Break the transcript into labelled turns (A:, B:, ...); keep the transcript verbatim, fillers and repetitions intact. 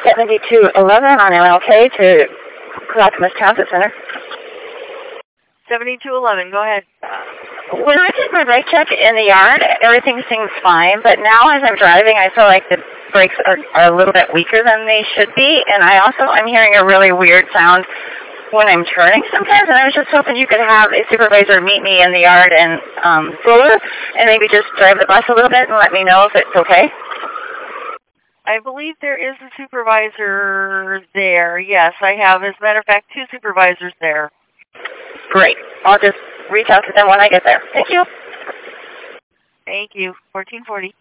A: seventy-two eleven on M L K to Clackamas Transit Center.
B: seventy-two eleven, go ahead.
A: When I did my brake check in the yard, everything seems fine, but now as I'm driving, I feel like the brakes are, are a little bit weaker than they should be, and I also am hearing a really weird sound when I'm turning sometimes, and I was just hoping you could have a supervisor meet me in the yard and um, Fuller, and maybe just drive the bus a little bit and let me know if it's okay.
B: I believe there is a supervisor there. Yes, I have. As a matter of fact, two supervisors there.
A: Great. I'll just reach out to them when I get there. Thank you.
B: Thank you. fourteen forty.